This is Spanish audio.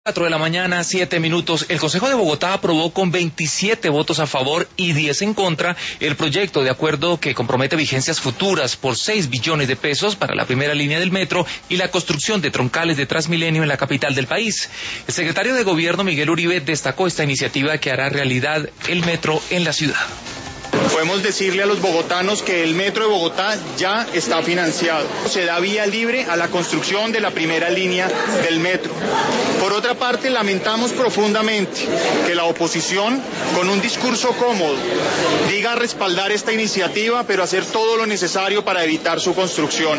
4 de la mañana, 7 minutos. El Consejo de Bogotá aprobó con 27 votos a favor y 10 en contra el proyecto de acuerdo que compromete vigencias futuras por 6 billones de pesos para la primera línea del metro y la construcción de troncales de Transmilenio en la capital del país. El secretario de Gobierno, Miguel Uribe, destacó esta iniciativa que hará realidad el metro en la ciudad. Podemos decirle a los bogotanos que el Metro de Bogotá ya está financiado. Se da vía libre a la construcción de la primera línea del metro. Por otra parte, lamentamos profundamente que la oposición, con un discurso cómodo, diga respaldar esta iniciativa, pero hacer todo lo necesario para evitar su construcción.